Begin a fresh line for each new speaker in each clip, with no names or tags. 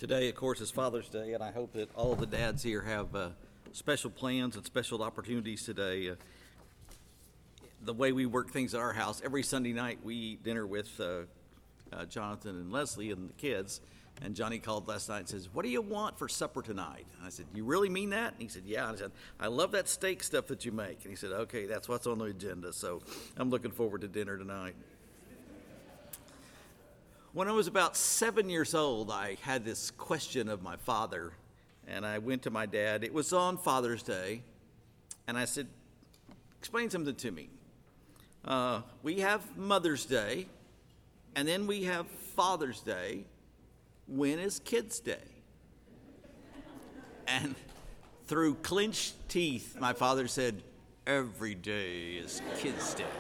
Today, of course, is Father's Day, and I hope that all of the dads here have special plans and special opportunities today. The way we work things at our house, every Sunday night we eat dinner with Jonathan and Leslie and the kids. And Johnny called last night and says, "What do you want for supper tonight?" And I said, "You really mean that?" And he said, "Yeah." And I said, "I love that steak stuff that you make." And he said, "Okay, that's what's on the agenda." So I'm looking forward to dinner tonight. When I was about 7 years old, I had this question of my father, and I went to my dad. It was on Father's Day, and I said, "Explain something to me. We have Mother's Day, and then we have Father's Day. When is Kids' Day?" And through clenched teeth, my father said, "Every day is Kids' Day."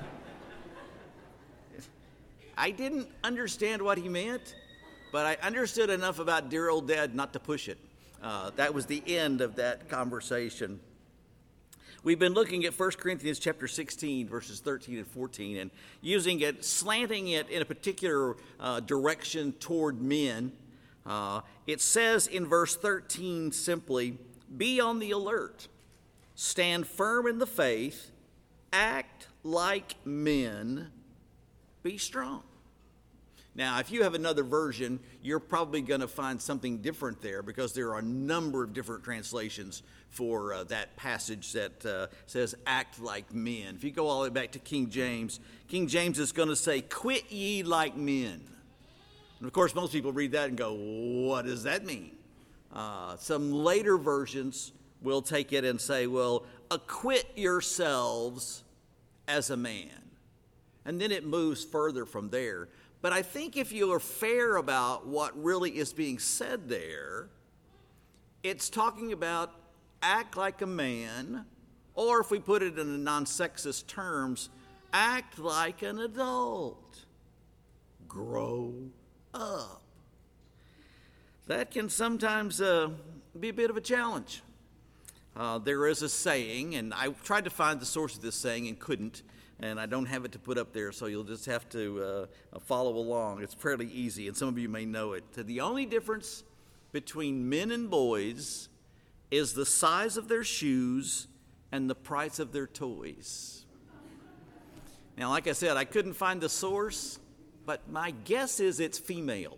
I didn't understand what he meant, but I understood enough about dear old Dad not to push it. That was the end of that conversation. We've been looking at 1 Corinthians chapter 16, verses 13 and 14, and using it, slanting it in a particular direction toward men. It says in verse 13 simply, "Be on the alert, stand firm in the faith, act like men, be strong." Now, if you have another version, you're probably going to find something different there because there are a number of different translations for that passage that says act like men. If you go all the way back to King James is going to say, "Quit ye like men." And of course, most people read that and go, "What does that mean?" Some later versions will take it and say, "Well, acquit yourselves as a man." And then it moves further from there. But I think if you are fair about what really is being said there, it's talking about act like a man, or if we put it in non-sexist terms, act like an adult. Grow up. That can sometimes be a bit of a challenge. There is a saying, and I tried to find the source of this saying and couldn't, and I don't have it to put up there, so you'll just have to follow along. It's fairly easy, and some of you may know it. The only difference between men and boys is the size of their shoes and the price of their toys. Now, like I said, I couldn't find the source, but my guess is it's female.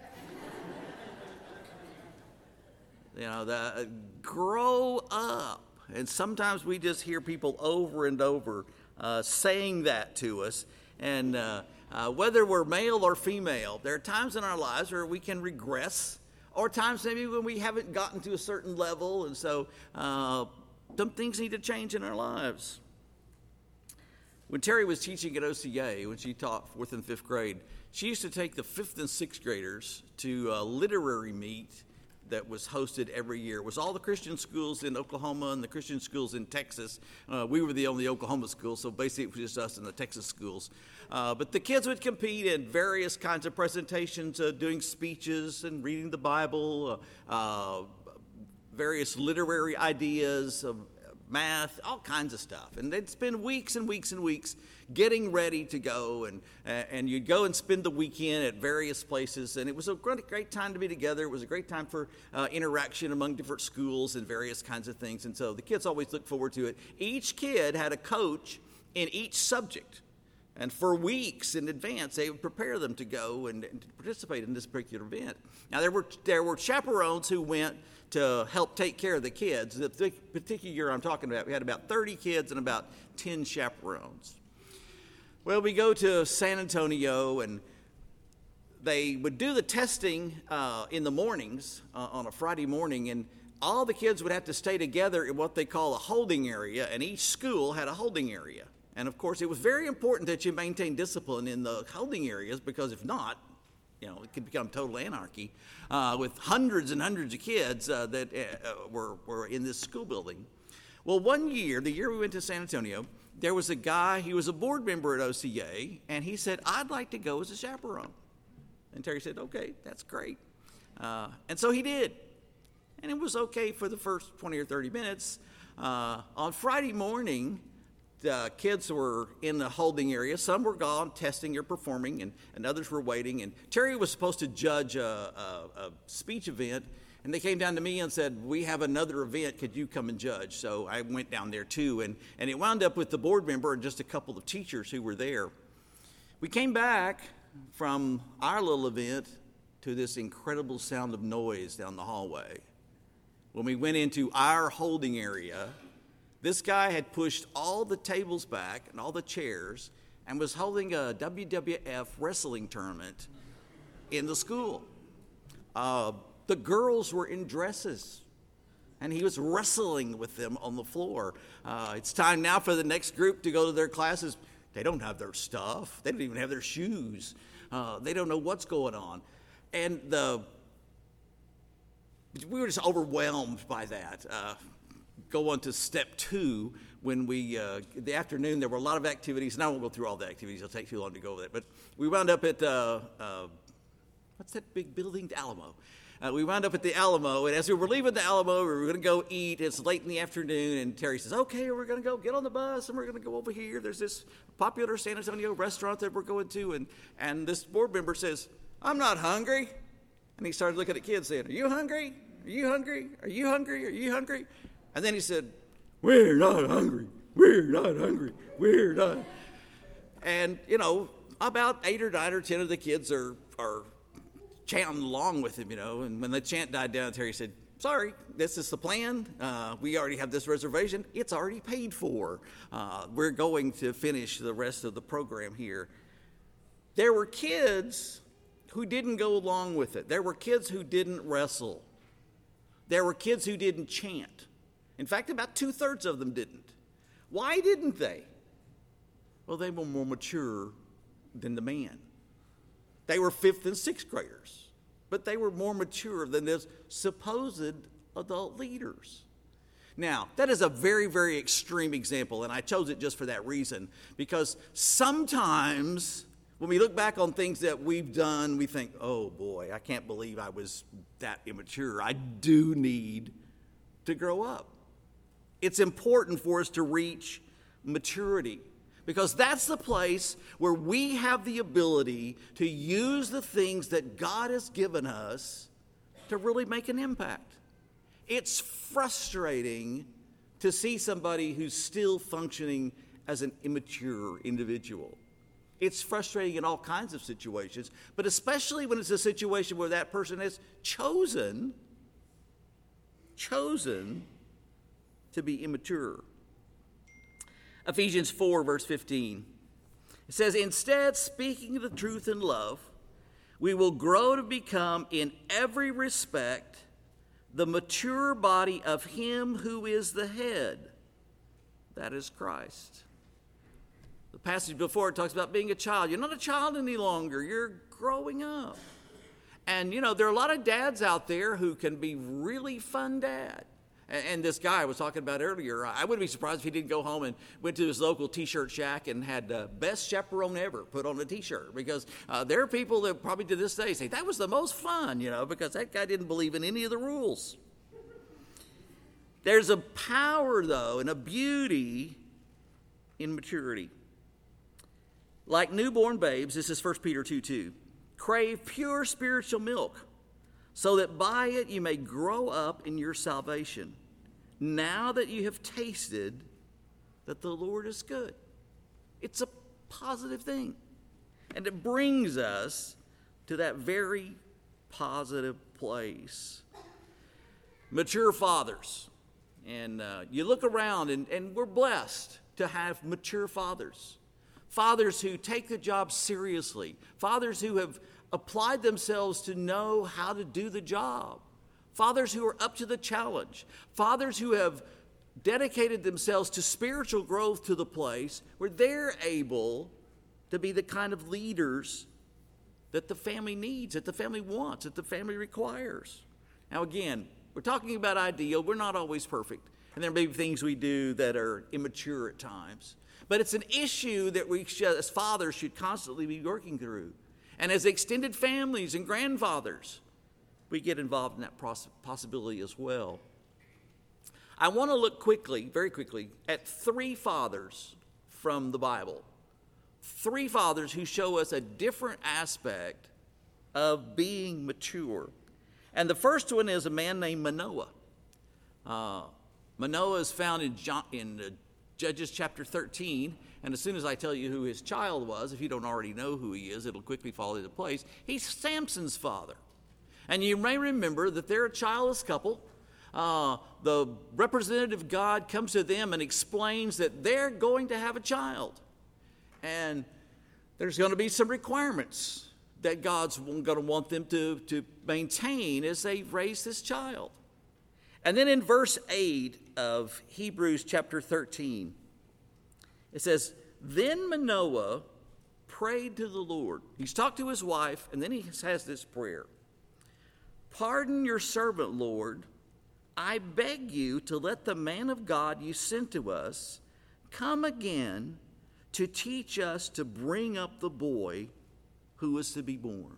Grow up. And sometimes we just hear people over and over saying that to us. And whether we're male or female, there are times in our lives where we can regress, or times maybe when we haven't gotten to a certain level, and so some things need to change in our lives. When Terry was teaching at OCA, when she taught 4th and 5th grade, she used to take the 5th and 6th graders to a literary meet that was hosted every year. It was all the Christian schools in Oklahoma and the Christian schools in Texas. We were the only Oklahoma school, so basically it was just us and the Texas schools. But the kids would compete in various kinds of presentations, doing speeches and reading the Bible, various literary ideas, math, all kinds of stuff. And they'd spend weeks and weeks and weeks getting ready to go, and you'd go and spend the weekend at various places, and it was a great time to be together. It was a great time for interaction among different schools and various kinds of things, and so the kids always looked forward to it. Each kid had a coach in each subject, and for weeks in advance they would prepare them to go and to participate in this particular event. Now there were chaperones who went to help take care of the kids. The particular year I'm talking about, we had about 30 kids and about 10 chaperones. Well, we go to San Antonio, and they would do the testing in the mornings on a Friday morning, and all the kids would have to stay together in what they call a holding area, and each school had a holding area. And of course, it was very important that you maintain discipline in the holding areas, because if not, it could become total anarchy with hundreds and hundreds of kids that were in this school building. Well, one year, the year we went to San Antonio, there was a guy, he was a board member at OCA, and he said, "I'd like to go as a chaperone." And Terry said, "Okay, that's great." And so he did. And it was okay for the first 20 or 30 minutes. On Friday morning, kids were in the holding area. Some were gone, testing or performing, and others were waiting. And Terry was supposed to judge a speech event, and they came down to me and said, we have another event, could you come and judge? So I went down there too, and it wound up with the board member and just a couple of teachers who were there. We came back from our little event to this incredible sound of noise down the hallway. When we went into our holding area, this guy had pushed all the tables back and all the chairs and was holding a WWF wrestling tournament in the school. The girls were in dresses, and he was wrestling with them on the floor. It's time now for the next group to go to their classes. They don't have their stuff. They don't even have their shoes. They don't know what's going on. And we were just overwhelmed by that. Go on to step 2, when the afternoon, there were a lot of activities, and I won't go through all the activities, it'll take too long to go over that, but we wound up at, what's that big building? The Alamo. We wound up at the Alamo, and as we were leaving the Alamo, we were going to go eat. It's late in the afternoon, and Terry says, okay, we're going to go get on the bus, and we're going to go over here. There's this popular San Antonio restaurant that we're going to, and this board member says, I'm not hungry. And he started looking at kids saying, are you hungry? Are you hungry? Are you hungry? Are you hungry? And then he said, we're not hungry. We're not hungry. We're not. And, about 8 or 9 or 10 of the kids are chanting along with him, and when the chant died down, Terry said, sorry, this is the plan. We already have this reservation. It's already paid for. We're going to finish the rest of the program here. There were kids who didn't go along with it. There were kids who didn't wrestle. There were kids who didn't chant. In fact, about 2/3 of them didn't. Why didn't they? Well, they were more mature than the man. They were 5th and 6th graders, but they were more mature than this supposed adult leaders. Now, that is a very, very extreme example, and I chose it just for that reason, because sometimes when we look back on things that we've done, we think, oh boy, I can't believe I was that immature. I do need to grow up. It's important for us to reach maturity, because that's the place where we have the ability to use the things that God has given us to really make an impact. It's frustrating to see somebody who's still functioning as an immature individual. It's frustrating in all kinds of situations, but especially when it's a situation where that person has chosen to be immature. Ephesians 4, verse 15. It says, instead, speaking the truth in love, we will grow to become in every respect the mature body of him who is the head, that is Christ. The passage before it talks about being a child. You're not a child any longer. You're growing up. And, there are a lot of dads out there who can be really fun dad. And this guy I was talking about earlier, I wouldn't be surprised if he didn't go home and went to his local T-shirt shack and had the best chaperone ever put on a T-shirt. Because there are people that probably to this day say, that was the most fun, because that guy didn't believe in any of the rules. There's a power, though, and a beauty in maturity. Like newborn babes, this is 1 Peter 2:2, crave pure spiritual milk, so that by it you may grow up in your salvation, now that you have tasted that the Lord is good. It's a positive thing. And it brings us to that very positive place. Mature fathers. And you look around, and we're blessed to have mature fathers. Fathers who take the job seriously. Fathers who have applied themselves to know how to do the job. Fathers who are up to the challenge. Fathers who have dedicated themselves to spiritual growth to the place where they're able to be the kind of leaders that the family needs, that the family wants, that the family requires. Now again, we're talking about ideal. We're not always perfect. And there may be things we do that are immature at times. But it's an issue that we, as fathers, should constantly be working through. And as extended families and grandfathers, we get involved in that possibility as well. I want to look quickly, very quickly, at 3 fathers from the Bible. 3 fathers who show us a different aspect of being mature. And the first one is a man named Manoah. Manoah is found in Judges chapter 13. And as soon as I tell you who his child was, if you don't already know who he is, it'll quickly fall into place. He's Samson's father. And you may remember that they're a childless couple. The representative God comes to them and explains that they're going to have a child. And there's going to be some requirements that God's going to want them to maintain as they raise this child. And then in verse 8 of Hebrews chapter 13, it says, "Then Manoah prayed to the Lord." He's talked to his wife, and then he has this prayer. "Pardon your servant, Lord. I beg you to let the man of God you sent to us come again to teach us to bring up the boy who is to be born."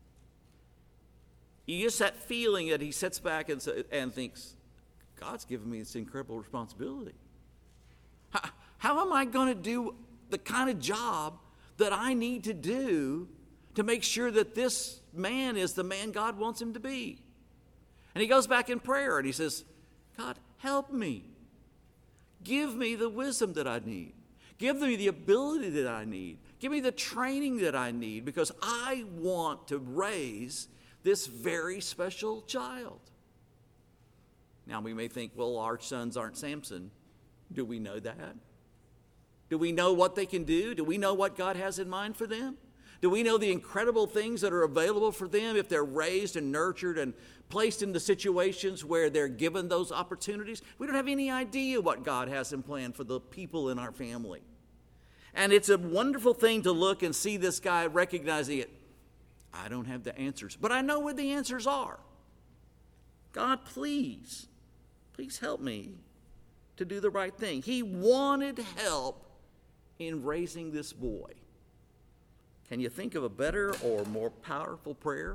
You get that feeling that he sits back and thinks, God's given me this incredible responsibility. How am I going to do the kind of job that I need to do to make sure that this man is the man God wants him to be? And he goes back in prayer and he says, God, help me. Give me the wisdom that I need. Give me the ability that I need. Give me the training that I need, because I want to raise this very special child. Now we may think, well, our sons aren't Samson. Do we know that? Do we know what they can do? Do we know what God has in mind for them? Do we know the incredible things that are available for them if they're raised and nurtured and placed into situations where they're given those opportunities? We don't have any idea what God has in plan for the people in our family. And it's a wonderful thing to look and see this guy recognizing it. I don't have the answers, but I know where the answers are. God, please help me to do the right thing. He wanted help in raising this boy. Can you think of a better or more powerful prayer?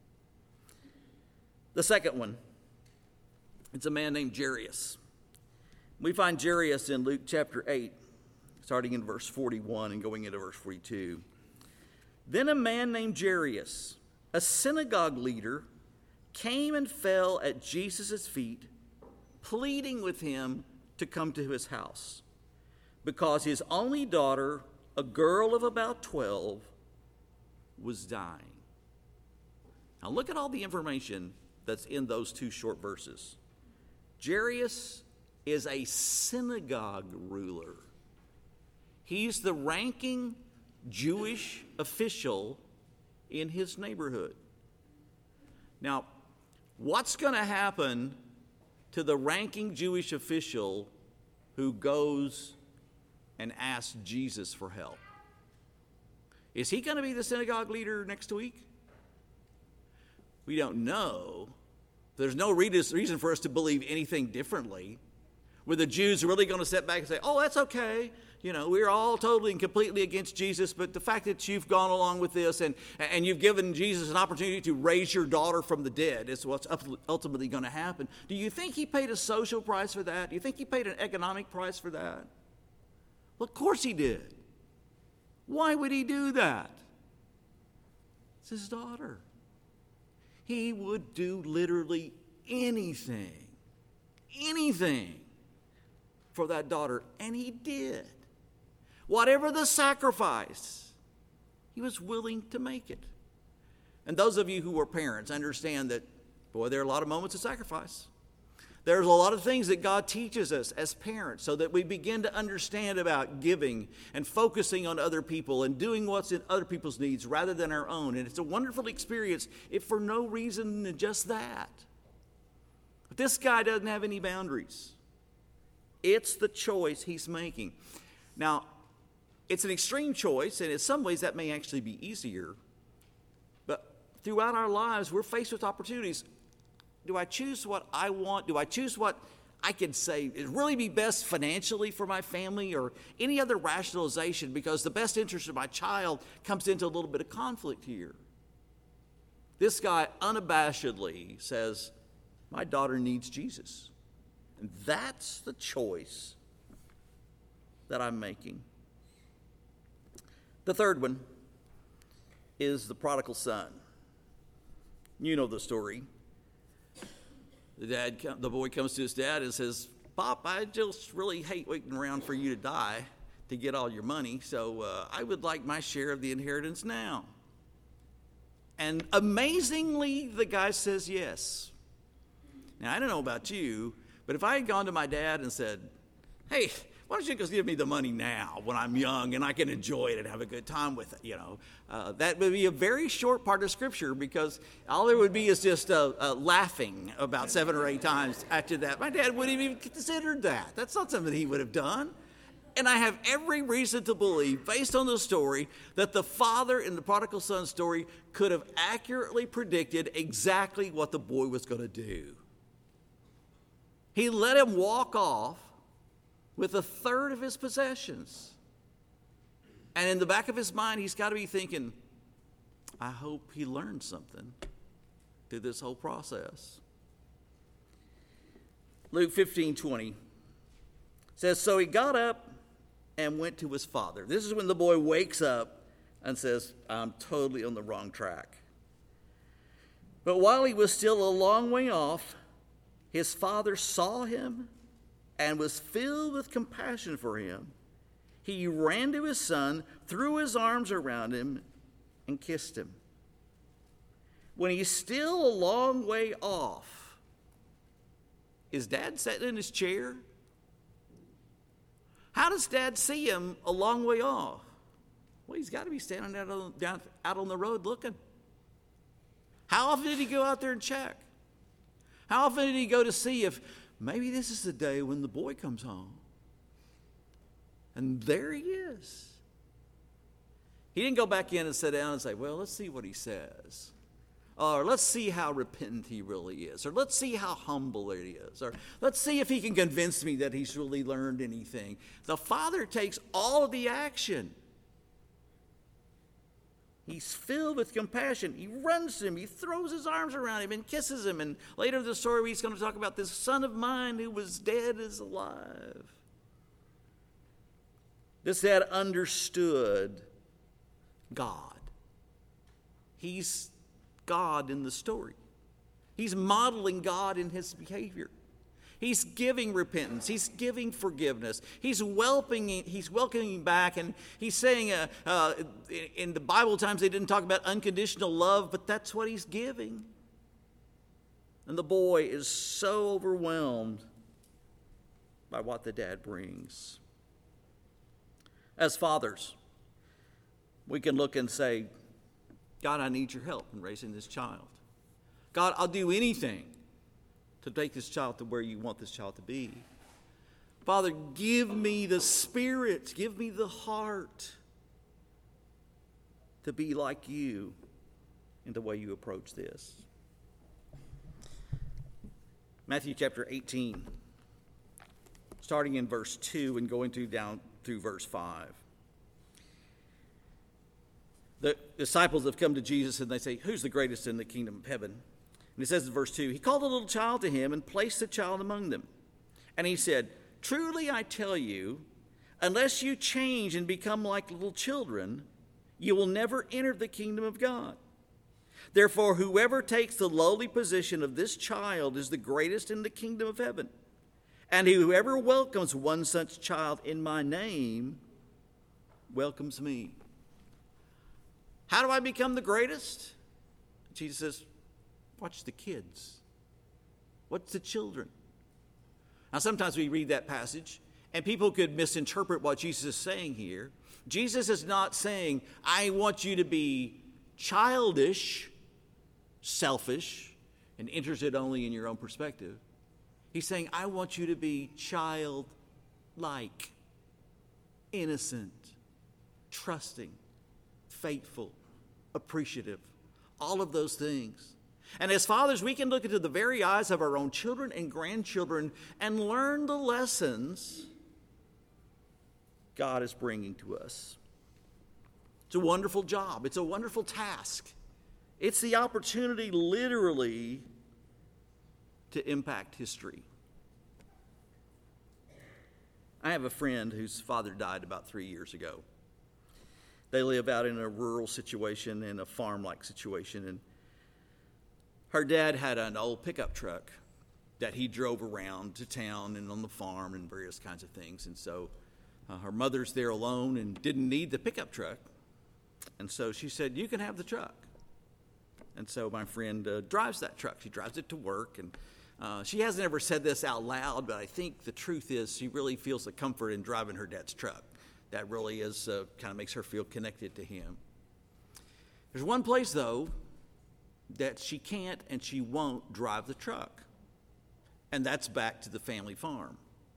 The second one, it's a man named Jairus. We find Jairus in Luke chapter 8, starting in verse 41 and going into verse 42. Then a man named Jairus, a synagogue leader, came and fell at Jesus' feet, pleading with him to come to his house, because his only daughter, a girl of about 12, was dying. Now look at all the information that's in those 2 short verses. Jairus is a synagogue ruler. He's the ranking Jewish official in his neighborhood. Now, what's going to happen to the ranking Jewish official who goes and asks Jesus for help? Is he going to be the synagogue leader next week? We don't know. There's no reason for us to believe anything differently. Were the Jews really going to sit back and say, oh, that's okay. You know, we're all totally and completely against Jesus, but the fact that you've gone along with this and you've given Jesus an opportunity to raise your daughter from the dead is what's ultimately going to happen. Do you think he paid a social price for that? Do you think he paid an economic price for that? Well, of course he did. Why would he do that? It's his daughter. He would do literally anything for that daughter, and he did. Whatever the sacrifice, he was willing to make it. And those of you who are parents understand that, boy, there are a lot of moments of sacrifice. There's a lot of things that God teaches us as parents so that we begin to understand about giving and focusing on other people and doing what's in other people's needs rather than our own. And it's a wonderful experience if for no reason than just that. But this guy doesn't have any boundaries. It's the choice he's making. Now, it's an extreme choice, and in some ways that may actually be easier. But throughout our lives, we're faced with opportunities. Do I choose what I want? Do I choose what I can say would really be best financially for my family, or any other rationalization because the best interest of my child comes into a little bit of conflict here? This guy unabashedly says, my daughter needs Jesus. And that's the choice that I'm making. The third one is the prodigal son. You know the story. The boy comes to his dad and says, "Pop, I just really hate waiting around for you to die to get all your money, so I would like my share of the inheritance now." And amazingly, the guy says yes. Now, I don't know about you, but if I had gone to my dad and said, "Hey, why don't you just give me the money now when I'm young and I can enjoy it and have a good time with it?" That would be a very short part of Scripture, because all there would be is just laughing about 7 or 8 times after that. My dad wouldn't even considered that. That's not something he would have done. And I have every reason to believe, based on the story, that the father in the prodigal son story could have accurately predicted exactly what the boy was going to do. He let him walk off with a third of his possessions. And in the back of his mind, he's got to be thinking, I hope he learned something through this whole process. Luke 15:20 says, "So he got up and went to his father." This is when the boy wakes up and says, "I'm totally on the wrong track." "But while he was still a long way off, his father saw him and was filled with compassion for him. He ran to his son, threw his arms around him, and kissed him. When he's still a long way off, is Dad sitting in his chair? How does Dad see him a long way off? Well, he's got to be standing out on the road looking. How often did he go out there and check? How often did he go to see if maybe this is the day when the boy comes home? And there he is. He didn't go back in and sit down and say, "Well, let's see what he says." Or let's see how repentant he really is. Or let's see how humble he is. Or let's see if he can convince me that he's really learned anything. The father takes all of the action. He's filled with compassion. He runs to him. He throws his arms around him and kisses him. And later in the story, he's going to talk about this son of mine who was dead is alive. This dad understood God. He's God in the story. He's modeling God in his behavior. He's giving repentance. He's giving forgiveness. He's welcoming back, and he's saying, in the Bible times they didn't talk about unconditional love, but that's what he's giving. And the boy is so overwhelmed by what the dad brings. As fathers, we can look and say, "God, I need your help in raising this child. God, I'll do anything to take this child to where you want this child to be. Father, give me the spirit, give me the heart to be like you in the way you approach this." Matthew chapter 18, starting in verse 2 and going down through verse 5. The disciples have come to Jesus and they say, "Who's the greatest in the kingdom of heaven?" And it says in verse 2, "He called a little child to him and placed the child among them. And he said, 'Truly I tell you, unless you change and become like little children, you will never enter the kingdom of God. Therefore, whoever takes the lowly position of this child is the greatest in the kingdom of heaven. And whoever welcomes one such child in my name welcomes me.'" How do I become the greatest? Jesus says, watch the kids. Watch the children. Now, sometimes we read that passage, and people could misinterpret what Jesus is saying here. Jesus is not saying, I want you to be childish, selfish, and interested only in your own perspective. He's saying, I want you to be childlike, innocent, trusting, faithful, appreciative, all of those things. And as fathers, we can look into the very eyes of our own children and grandchildren and learn the lessons God is bringing to us. It's a wonderful job. It's a wonderful task. It's the opportunity, literally, to impact history. I have a friend whose father died about 3 years ago. They live out in a rural situation, in a farm-like situation, and her dad had an old pickup truck that he drove around to town and on the farm and various kinds of things. And so her mother's there alone and didn't need the pickup truck. And so she said, "You can have the truck." And so my friend drives that truck. She drives it to work. And she hasn't ever said this out loud, but I think the truth is she really feels the comfort in driving her dad's truck. That really is kind of makes her feel connected to him. There's one place, though, that she can't and she won't drive the truck. And that's back to the family farm.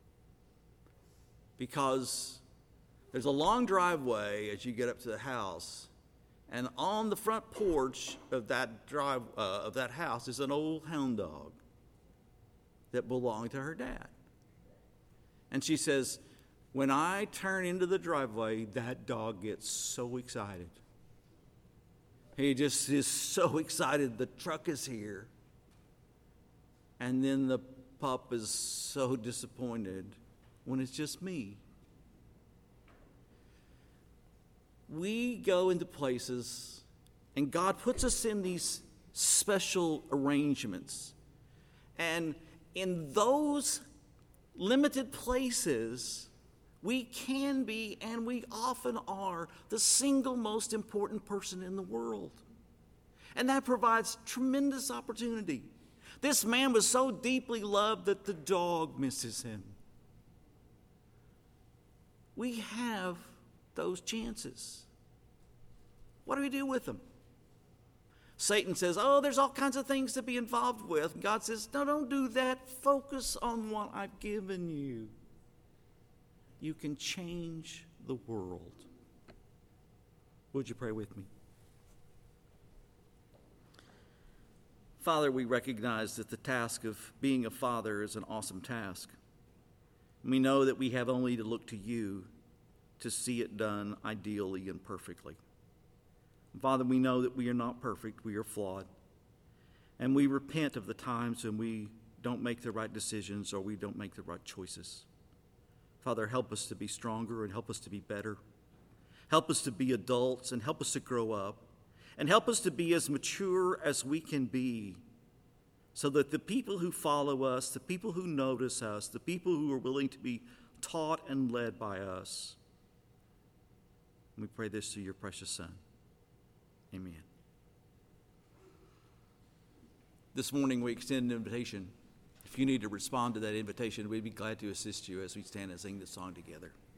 Because there's a long driveway as you get up to the house, and on the front porch of that house is an old hound dog that belonged to her dad. And she says, when I turn into the driveway, that dog gets so excited. He just is so excited the truck is here. And then the pup is so disappointed when it's just me. We go into places, and God puts us in these special arrangements. And in those limited places, we can be, and we often are, the single most important person in the world. And that provides tremendous opportunity. This man was so deeply loved that the dog misses him. We have those chances. What do we do with them? Satan says, "Oh, there's all kinds of things to be involved with." And God says, "No, don't do that. Focus on what I've given you. You can change the world." Would you pray with me? Father, we recognize that the task of being a father is an awesome task. We know that we have only to look to you to see it done ideally and perfectly. Father, we know that we are not perfect, we are flawed, and we repent of the times when we don't make the right decisions or we don't make the right choices. Father, help us to be stronger and help us to be better. Help us to be adults and help us to grow up, and help us to be as mature as we can be, so that the people who follow us, the people who notice us, the people who are willing to be taught and led by us. We pray this through your precious Son. Amen. This morning we extend an invitation. If you need to respond to that invitation, we'd be glad to assist you as we stand and sing this song together.